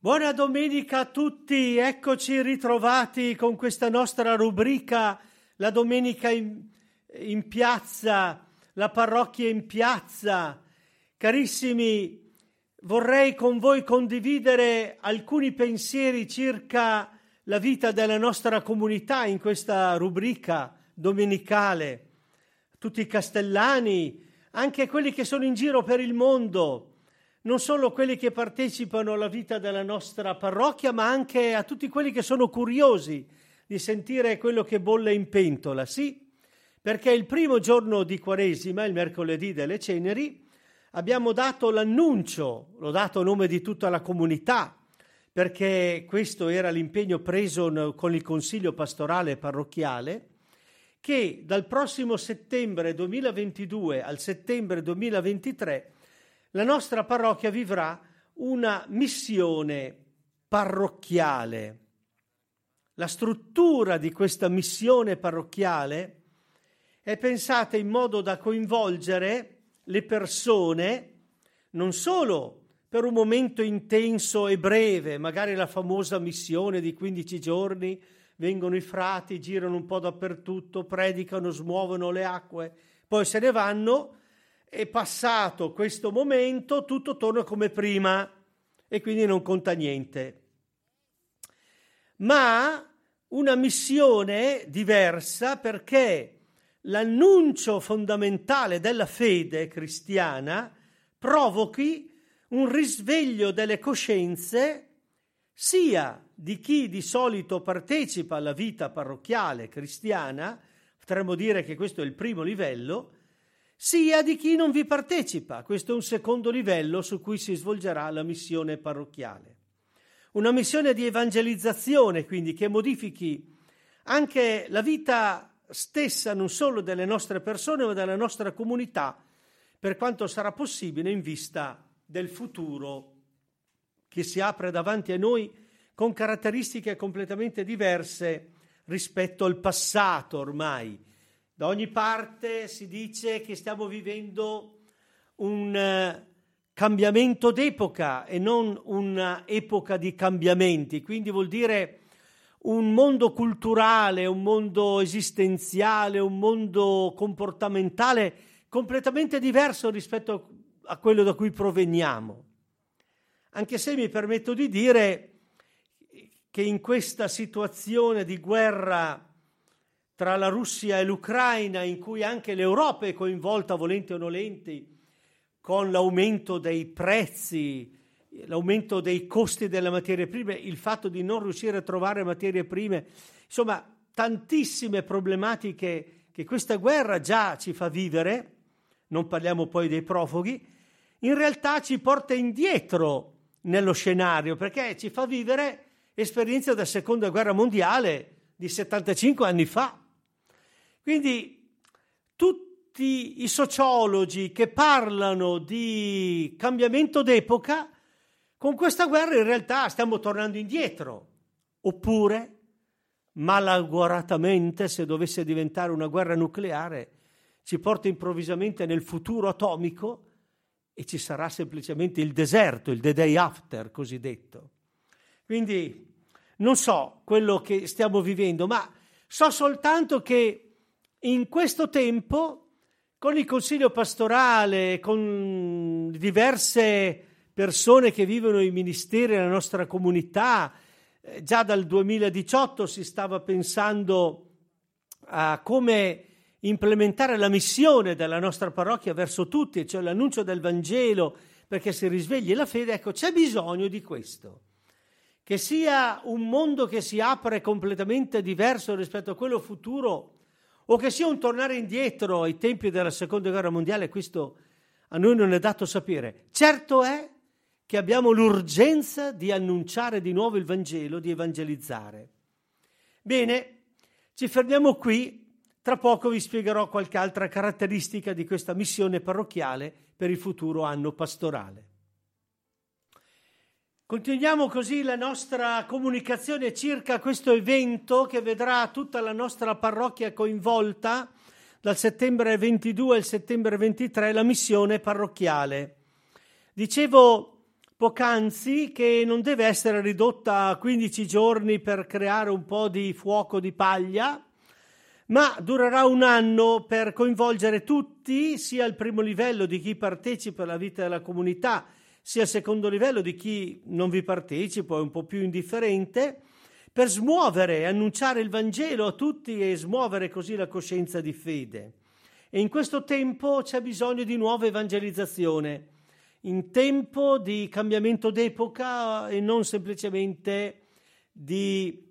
Buona domenica a tutti, eccoci ritrovati con questa nostra rubrica, la domenica in piazza, la parrocchia in piazza. Carissimi, vorrei con voi condividere alcuni pensieri circa la vita della nostra comunità in questa rubrica domenicale. Tutti i castellani, anche quelli che sono in giro per il mondo, non solo quelli che partecipano alla vita della nostra parrocchia, ma anche a tutti quelli che sono curiosi di sentire quello che bolle in pentola, sì? Perché il primo giorno di Quaresima, il mercoledì delle Ceneri, abbiamo dato l'annuncio, l'ho dato a nome di tutta la comunità, perché questo era l'impegno preso con il Consiglio pastorale parrocchiale, che dal prossimo settembre 2022 al settembre 2023 la nostra parrocchia vivrà una missione parrocchiale. La struttura di questa missione parrocchiale è pensata in modo da coinvolgere le persone non solo per un momento intenso e breve, magari la famosa missione di 15 giorni, vengono i frati, girano un po' dappertutto, predicano, smuovono le acque, poi se ne vanno. E passato questo momento tutto torna come prima e quindi non conta niente. Ma una missione diversa, perché l'annuncio fondamentale della fede cristiana provochi un risveglio delle coscienze sia di chi di solito partecipa alla vita parrocchiale cristiana, potremmo dire che questo è il primo livello, sia di chi non vi partecipa. Questo è un secondo livello su cui si svolgerà la missione parrocchiale. Una missione di evangelizzazione, quindi, che modifichi anche la vita stessa non solo delle nostre persone, ma della nostra comunità, per quanto sarà possibile in vista del futuro che si apre davanti a noi con caratteristiche completamente diverse rispetto al passato ormai. Da ogni parte si dice che stiamo vivendo un cambiamento d'epoca e non un'epoca di cambiamenti, quindi vuol dire un mondo culturale, un mondo esistenziale, un mondo comportamentale completamente diverso rispetto a quello da cui proveniamo. Anche se mi permetto di dire che in questa situazione di guerra tra la Russia e l'Ucraina, in cui anche l'Europa è coinvolta, volenti o nolenti, con l'aumento dei prezzi, l'aumento dei costi delle materie prime, il fatto di non riuscire a trovare materie prime, insomma, tantissime problematiche che questa guerra già ci fa vivere, non parliamo poi dei profughi, in realtà ci porta indietro nello scenario, perché ci fa vivere esperienze della Seconda Guerra Mondiale di 75 anni fa. Quindi tutti i sociologi che parlano di cambiamento d'epoca, con questa guerra in realtà stiamo tornando indietro. Oppure, malauguratamente, se dovesse diventare una guerra nucleare, ci porta improvvisamente nel futuro atomico e ci sarà semplicemente il deserto, il the day after cosiddetto. Quindi non so quello che stiamo vivendo, ma so soltanto che in questo tempo, con il consiglio pastorale, con diverse persone che vivono i ministeri nella nostra comunità, già dal 2018 si stava pensando a come implementare la missione della nostra parrocchia verso tutti, cioè l'annuncio del Vangelo perché si risvegli la fede. Ecco, c'è bisogno di questo, che sia un mondo che si apre completamente diverso rispetto a quello futuro, o che sia un tornare indietro ai tempi della Seconda Guerra Mondiale. Questo a noi non è dato sapere. Certo è che abbiamo l'urgenza di annunciare di nuovo il Vangelo, di evangelizzare. Bene, ci fermiamo qui. Tra poco vi spiegherò qualche altra caratteristica di questa missione parrocchiale per il futuro anno pastorale. Continuiamo così la nostra comunicazione circa questo evento che vedrà tutta la nostra parrocchia coinvolta dal settembre 22 al settembre 23, la missione parrocchiale. Dicevo poc'anzi che non deve essere ridotta a 15 giorni per creare un po' di fuoco di paglia, ma durerà un anno per coinvolgere tutti, sia il primo livello di chi partecipa alla vita della comunità, sia il secondo livello di chi non vi partecipa, è un po' più indifferente, per smuovere e annunciare il Vangelo a tutti e smuovere così la coscienza di fede. E in questo tempo c'è bisogno di nuova evangelizzazione, in tempo di cambiamento d'epoca e non semplicemente di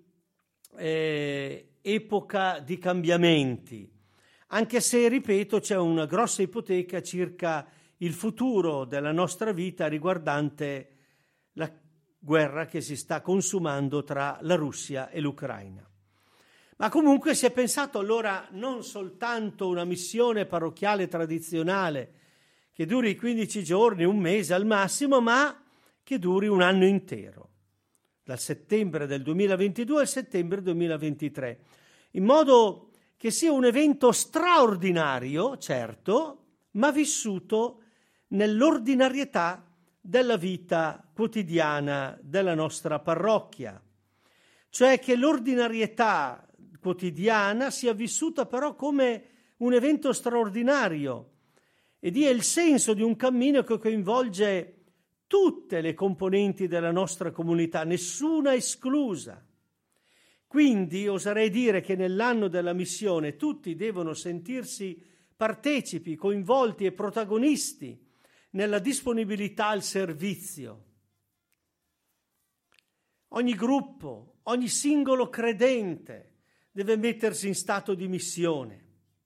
epoca di cambiamenti, anche se, ripeto, c'è una grossa ipoteca circa il futuro della nostra vita riguardante la guerra che si sta consumando tra la Russia e l'Ucraina. Ma comunque si è pensato allora non soltanto una missione parrocchiale tradizionale che duri 15 giorni, un mese al massimo, ma che duri un anno intero, dal settembre del 2022 al settembre 2023, in modo che sia un evento straordinario, certo, ma vissuto nell'ordinarietà della vita quotidiana della nostra parrocchia, cioè che l'ordinarietà quotidiana sia vissuta però come un evento straordinario e dia il senso di un cammino che coinvolge tutte le componenti della nostra comunità, nessuna esclusa. Quindi oserei dire che nell'anno della missione tutti devono sentirsi partecipi, coinvolti e protagonisti nella disponibilità al servizio. Ogni gruppo, ogni singolo credente deve mettersi in stato di missione.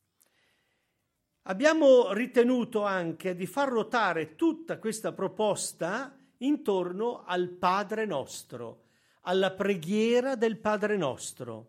Abbiamo ritenuto anche di far ruotare tutta questa proposta intorno al Padre Nostro, alla preghiera del Padre Nostro,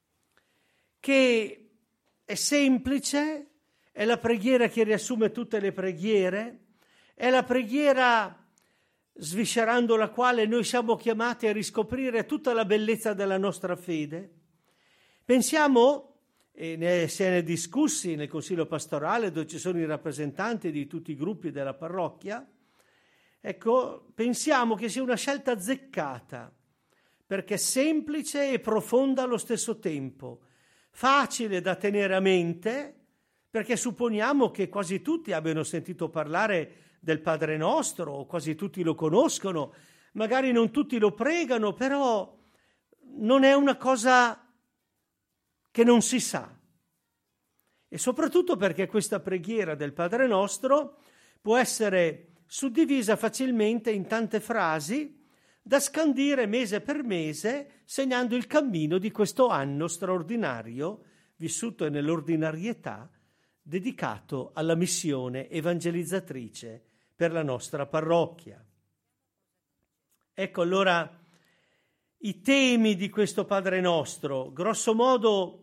che è semplice, è la preghiera che riassume tutte le preghiere, è la preghiera sviscerando la quale noi siamo chiamati a riscoprire tutta la bellezza della nostra fede. Pensiamo, e se ne è discussi nel Consiglio pastorale dove ci sono i rappresentanti di tutti i gruppi della parrocchia, ecco, pensiamo che sia una scelta azzeccata, perché è semplice e profonda allo stesso tempo, facile da tenere a mente, perché supponiamo che quasi tutti abbiano sentito parlare del Padre Nostro, o quasi tutti lo conoscono, magari non tutti lo pregano, però non è una cosa che non si sa. E soprattutto perché questa preghiera del Padre Nostro può essere suddivisa facilmente in tante frasi da scandire mese per mese, segnando il cammino di questo anno straordinario, vissuto nell'ordinarietà, dedicato alla missione evangelizzatrice per la nostra parrocchia. Ecco allora i temi di questo Padre Nostro, grosso modo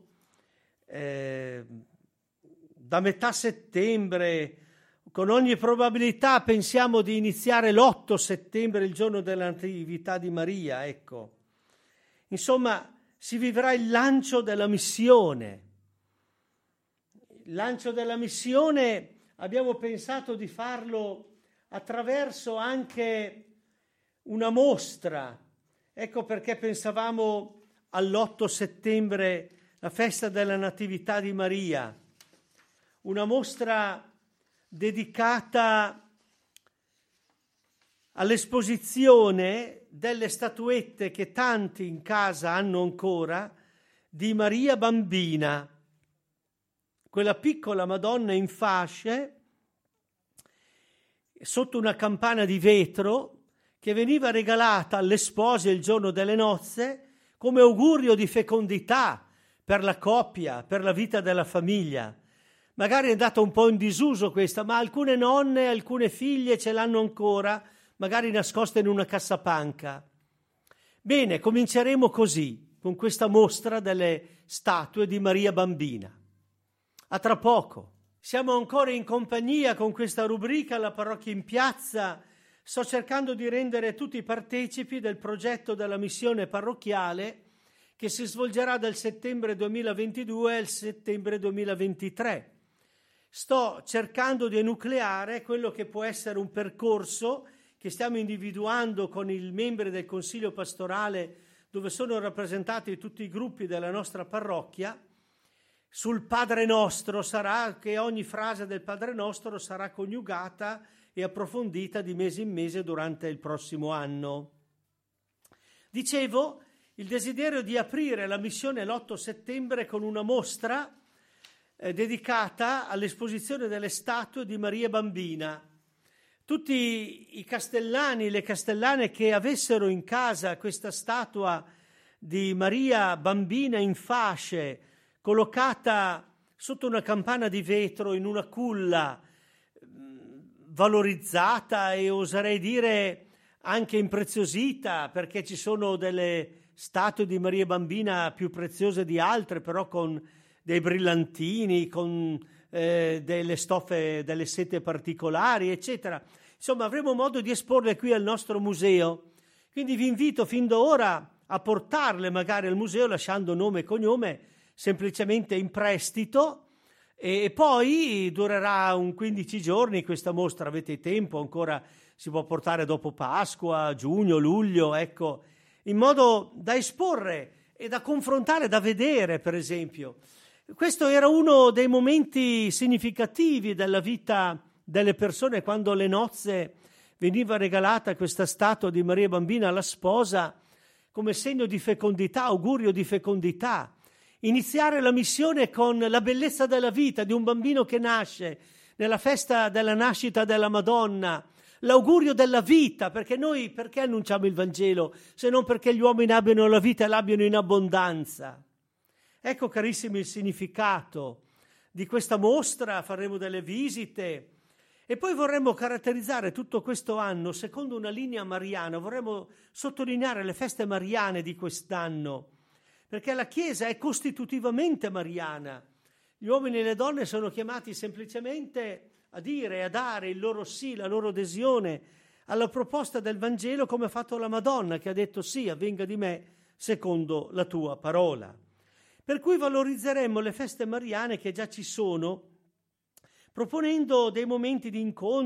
da metà settembre, con ogni probabilità pensiamo di iniziare l'8 settembre, il giorno della Natività di Maria, ecco. Insomma, si vivrà il lancio della missione. Il lancio della missione abbiamo pensato di farlo attraverso anche una mostra. Ecco perché pensavamo all'8 settembre, la festa della Natività di Maria, una mostra dedicata all'esposizione delle statuette che tanti in casa hanno ancora di Maria Bambina, quella piccola Madonna in fasce sotto una campana di vetro che veniva regalata alle spose il giorno delle nozze come augurio di fecondità per la coppia, per la vita della famiglia. Magari è andata un po' in disuso questa, ma alcune nonne, alcune figlie ce l'hanno ancora, magari nascoste in una cassapanca. Bene, cominceremo così, con questa mostra delle statue di Maria Bambina. A tra poco. Siamo ancora in compagnia con questa rubrica La parrocchia in piazza. Sto cercando di rendere tutti partecipi del progetto della missione parrocchiale che si svolgerà dal settembre 2022 al settembre 2023. Sto cercando di enucleare quello che può essere un percorso che stiamo individuando con i membri del Consiglio pastorale, dove sono rappresentati tutti i gruppi della nostra parrocchia, sul Padre Nostro sarà che ogni frase del Padre Nostro sarà coniugata e approfondita di mese in mese durante il prossimo anno. Dicevo, il desiderio di aprire la missione l'8 settembre con una mostra dedicata all'esposizione delle statue di Maria Bambina. Tutti i castellani, le castellane che avessero in casa questa statua di Maria Bambina in fasce, collocata sotto una campana di vetro in una culla, valorizzata e oserei dire anche impreziosita, perché ci sono delle statue di Maria Bambina più preziose di altre, però con dei brillantini, con delle stoffe, delle sete particolari, eccetera. Insomma, avremo modo di esporle qui al nostro museo. Quindi vi invito fin da ora a portarle magari al museo, lasciando nome e cognome, semplicemente in prestito, e poi durerà un 15 giorni questa mostra. Avete tempo, ancora si può portare dopo Pasqua, giugno, luglio, ecco, in modo da esporre e da confrontare, da vedere, per esempio. Questo era uno dei momenti significativi della vita delle persone, quando alle nozze veniva regalata questa statua di Maria Bambina alla sposa come segno di fecondità, augurio di fecondità. Iniziare la missione con la bellezza della vita di un bambino che nasce nella festa della nascita della Madonna, l'augurio della vita, perché noi perché annunciamo il Vangelo se non perché gli uomini abbiano la vita e l'abbiano in abbondanza? Ecco, carissimi, il significato di questa mostra. Faremo delle visite e poi vorremmo caratterizzare tutto questo anno secondo una linea mariana. Vorremmo sottolineare le feste mariane di quest'anno, perché la Chiesa è costitutivamente mariana. Gli uomini e le donne sono chiamati semplicemente a dire e a dare il loro sì, la loro adesione alla proposta del Vangelo, come ha fatto la Madonna, che ha detto sì, avvenga di me secondo la tua parola. Per cui valorizzeremo le feste mariane che già ci sono, proponendo dei momenti di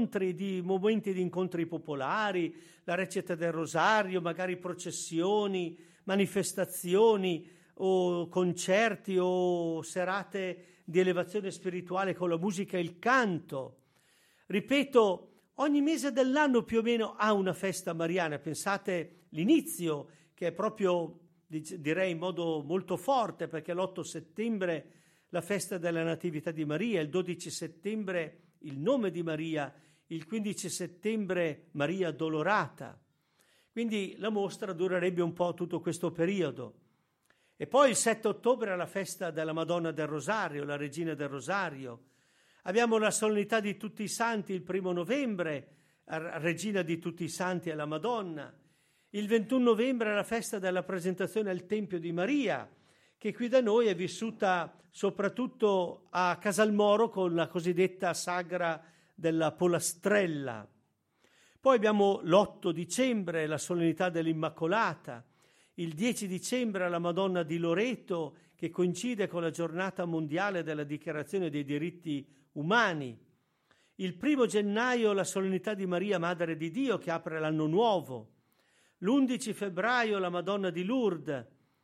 incontri popolari, la recita del rosario, magari processioni, manifestazioni o concerti o serate di elevazione spirituale con la musica e il canto. Ripeto, ogni mese dell'anno più o meno ha una festa mariana. Pensate l'inizio, che è proprio, direi in modo molto forte, perché l'8 settembre la festa della Natività di Maria, il 12 settembre il nome di Maria, il 15 settembre Maria Addolorata. Quindi la mostra durerebbe un po' tutto questo periodo. E poi il 7 ottobre la festa della Madonna del Rosario, la Regina del Rosario. Abbiamo la solennità di tutti i santi il 1 novembre, Regina di tutti i santi è la Madonna. Il 21 novembre è la festa della presentazione al Tempio di Maria, che qui da noi è vissuta soprattutto a Casalmoro con la cosiddetta sagra della Polastrella. Poi abbiamo l'8 dicembre, la solennità dell'Immacolata, il 10 dicembre la Madonna di Loreto, che coincide con la giornata mondiale della dichiarazione dei diritti umani. Il 1 gennaio la solennità di Maria, Madre di Dio, che apre l'anno nuovo. L'11 febbraio la Madonna di Lourdes.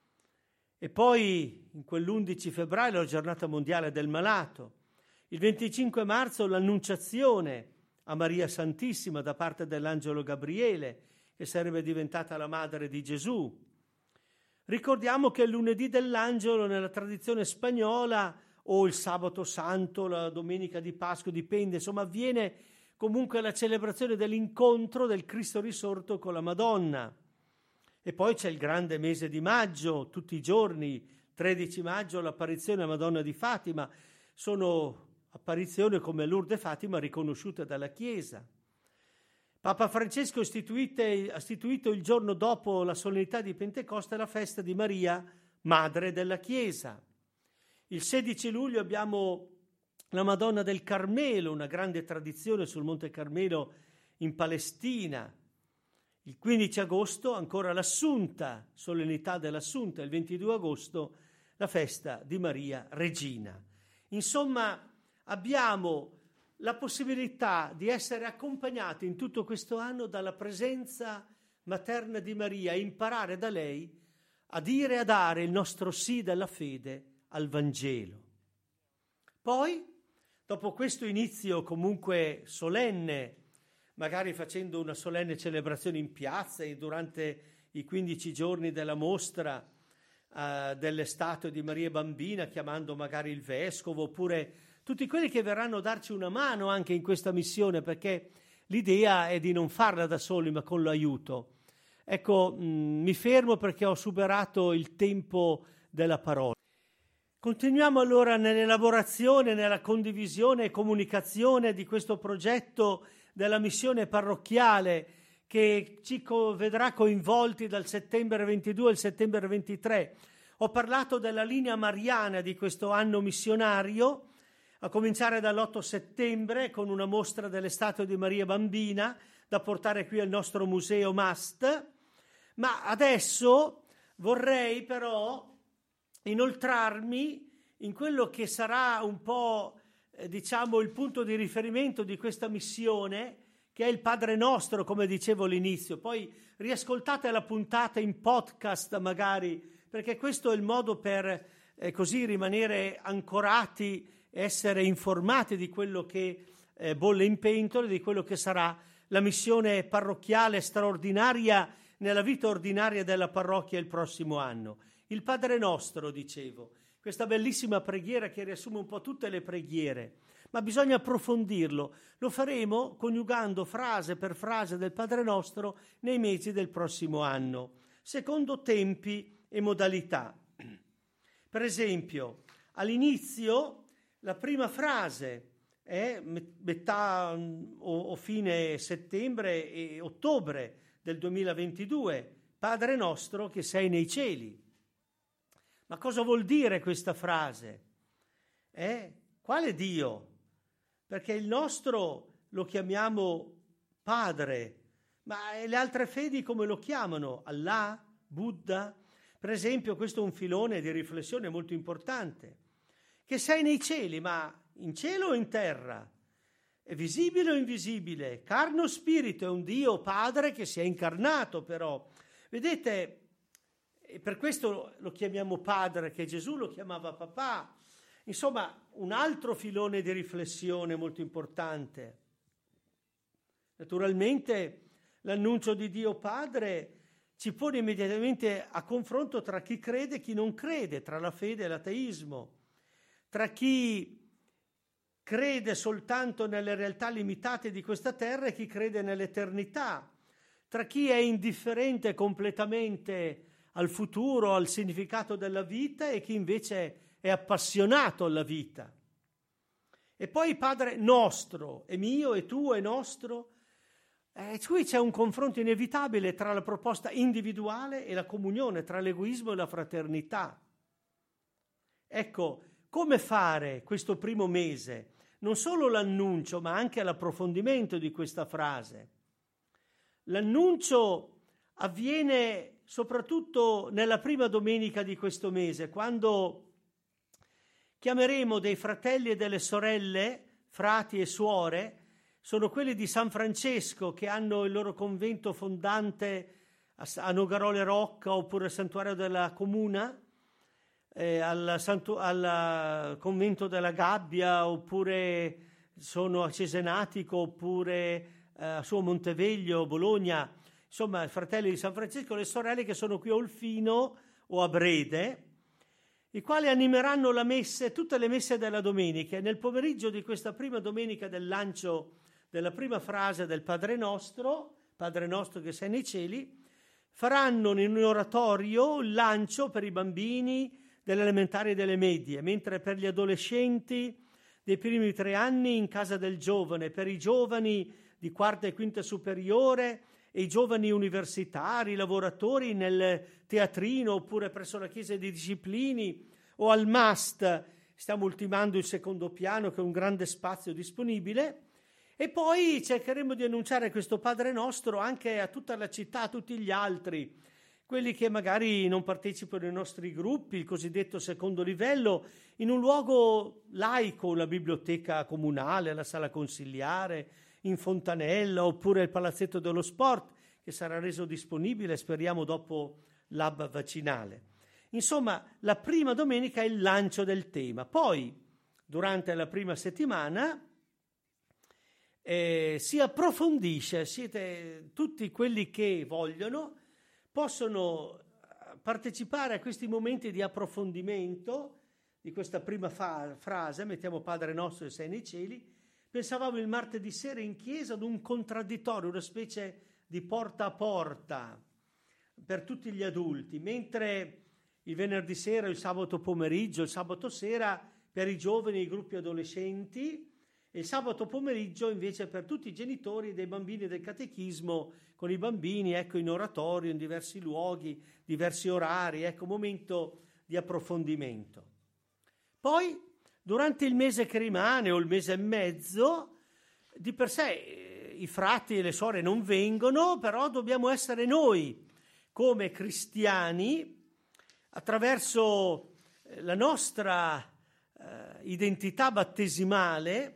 E poi in quell'11 febbraio la giornata mondiale del malato. Il 25 marzo l'Annunciazione a Maria Santissima da parte dell'angelo Gabriele, che sarebbe diventata la madre di Gesù. Ricordiamo che il lunedì dell'angelo nella tradizione spagnola, o il sabato santo, la domenica di Pasqua, dipende, insomma avviene comunque la celebrazione dell'incontro del Cristo risorto con la Madonna. E poi c'è il grande mese di maggio, tutti i giorni, 13 maggio l'apparizione della Madonna di Fatima, sono apparizioni come Lourdes e Fatima riconosciute dalla Chiesa. Papa Francesco ha istituito il giorno dopo la solennità di Pentecoste la festa di Maria, Madre della Chiesa. Il 16 luglio abbiamo la Madonna del Carmelo, una grande tradizione sul Monte Carmelo in Palestina. Il 15 agosto ancora l'Assunta, solennità dell'Assunta. Il 22 agosto la festa di Maria Regina. Insomma, abbiamo la possibilità di essere accompagnati in tutto questo anno dalla presenza materna di Maria e imparare da lei a dire e a dare il nostro sì della fede al Vangelo. Poi, dopo questo inizio comunque solenne, magari facendo una solenne celebrazione in piazza e durante i 15 giorni della mostra delle statue di Maria Bambina, chiamando magari il vescovo, oppure tutti quelli che verranno a darci una mano anche in questa missione, perché l'idea è di non farla da soli, ma con l'aiuto. Ecco, mi fermo perché ho superato il tempo della parola. Continuiamo allora nell'elaborazione, nella condivisione e comunicazione di questo progetto della missione parrocchiale che ci vedrà coinvolti dal settembre 22 al settembre 23. Ho parlato della linea mariana di questo anno missionario, a cominciare dall'8 settembre con una mostra delle statue di Maria Bambina da portare qui al nostro museo MAST, ma adesso vorrei però inoltrarmi in quello che sarà un po' il punto di riferimento di questa missione, che è il Padre Nostro, come dicevo all'inizio. Poi riascoltate la puntata in podcast magari, perché questo è il modo per così rimanere ancorati, essere informati di quello che bolle in pentole, di quello che sarà la missione parrocchiale straordinaria nella vita ordinaria della parrocchia il prossimo anno. Il Padre Nostro, dicevo, questa bellissima preghiera che riassume un po' tutte le preghiere, ma bisogna approfondirlo. Lo faremo coniugando frase per frase del Padre Nostro nei mesi del prossimo anno, secondo tempi e modalità. Per esempio, all'inizio la prima frase è metà o fine settembre e ottobre del 2022, Padre Nostro che sei nei cieli. Ma cosa vuol dire questa frase? Quale Dio? Perché il nostro lo chiamiamo Padre, ma le altre fedi come lo chiamano? Allah? Buddha? Per esempio, questo è un filone di riflessione molto importante. Che sei nei cieli, ma in cielo o in terra? È visibile o invisibile? Carne o spirito? È un Dio Padre che si è incarnato però. Vedete, e per questo lo chiamiamo Padre, che Gesù lo chiamava papà. Insomma, un altro filone di riflessione molto importante. Naturalmente l'annuncio di Dio Padre ci pone immediatamente a confronto tra chi crede e chi non crede, tra la fede e l'ateismo, tra chi crede soltanto nelle realtà limitate di questa terra e chi crede nell'eternità, tra chi è indifferente completamente al futuro, al significato della vita e chi invece è appassionato alla vita. E poi Padre Nostro, è mio, è tuo, è nostro. Qui c'è un confronto inevitabile tra la proposta individuale e la comunione, tra l'egoismo e la fraternità. Ecco, come fare questo primo mese? Non solo l'annuncio, ma anche l'approfondimento di questa frase. L'annuncio avviene soprattutto nella prima domenica di questo mese, quando chiameremo dei fratelli e delle sorelle, frati e suore, sono quelli di San Francesco che hanno il loro convento fondante a Nogarole Rocca oppure al Santuario della Comuna, al convento della Gabbia, oppure sono a Cesenatico, oppure su Monteveglio, Bologna. Insomma, i fratelli di San Francesco e le sorelle che sono qui a Olfino o a Brede, i quali animeranno la messe, tutte le messe della domenica. E nel pomeriggio di questa prima domenica del lancio della prima frase del Padre Nostro che sei nei cieli, faranno in un oratorio il lancio per i bambini delle elementari e delle medie, mentre per gli adolescenti dei primi 3 anni in casa del giovane, per i giovani di quarta e quinta superiore e i giovani universitari, lavoratori nel teatrino oppure presso la chiesa di Disciplini o al MAST. Stiamo ultimando il secondo piano, che è un grande spazio disponibile, e poi cercheremo di annunciare questo Padre Nostro anche a tutta la città, a tutti gli altri quelli che magari non partecipano ai nostri gruppi, il cosiddetto secondo livello, in un luogo laico, la biblioteca comunale, la sala consiliare, in fontanella, oppure il palazzetto dello sport, che sarà reso disponibile, speriamo, dopo l'hub vaccinale. Insomma, la prima domenica è il lancio del tema. Poi, durante la prima settimana, si approfondisce. Tutti quelli che vogliono possono partecipare a questi momenti di approfondimento di questa prima frase, mettiamo Padre nostro che sei nei cieli. Pensavamo il martedì sera in chiesa ad un contraddittorio, una specie di porta a porta per tutti gli adulti, mentre il venerdì sera, il sabato pomeriggio, il sabato sera per i giovani e i gruppi adolescenti, e il sabato pomeriggio invece per tutti i genitori dei bambini del catechismo, con i bambini, ecco, in oratorio, in diversi luoghi, diversi orari, ecco, momento di approfondimento. Poi, durante il mese che rimane, o il mese e mezzo, di per sé i frati e le suore non vengono, però dobbiamo essere noi, come cristiani, attraverso la nostra identità battesimale,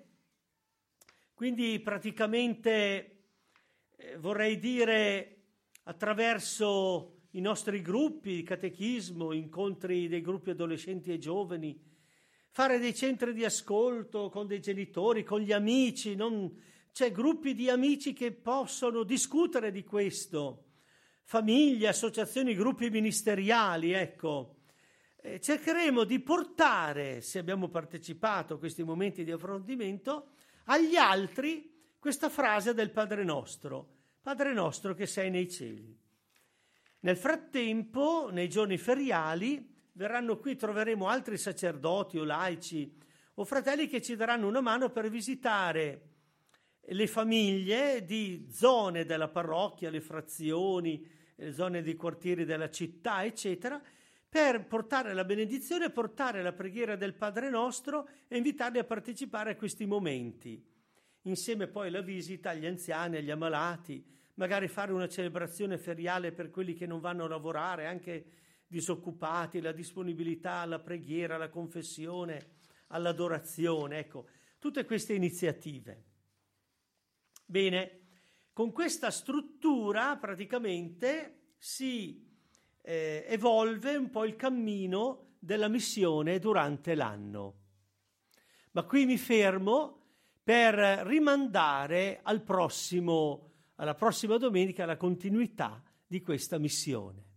quindi praticamente vorrei dire attraverso i nostri gruppi di catechismo, incontri dei gruppi adolescenti e giovani, fare dei centri di ascolto con dei genitori, con gli amici, c'è gruppi di amici che possono discutere di questo, famiglie, associazioni, gruppi ministeriali, ecco. Cercheremo di portare, se abbiamo partecipato a questi momenti di approfondimento, agli altri questa frase del Padre nostro che sei nei cieli. Nel frattempo, nei giorni feriali, verranno qui, troveremo altri sacerdoti o laici o fratelli che ci daranno una mano per visitare le famiglie di zone della parrocchia, le frazioni, le zone dei quartieri della città, eccetera, per portare la benedizione, portare la preghiera del Padre nostro e invitarli a partecipare a questi momenti. Insieme poi la visita agli anziani, agli ammalati, magari fare una celebrazione feriale per quelli che non vanno a lavorare, anche disoccupati, la disponibilità alla preghiera, alla confessione, all'adorazione, ecco, tutte queste iniziative. Bene, con questa struttura praticamente si evolve un po' il cammino della missione durante l'anno. Ma qui mi fermo per rimandare alla prossima domenica la continuità di questa missione.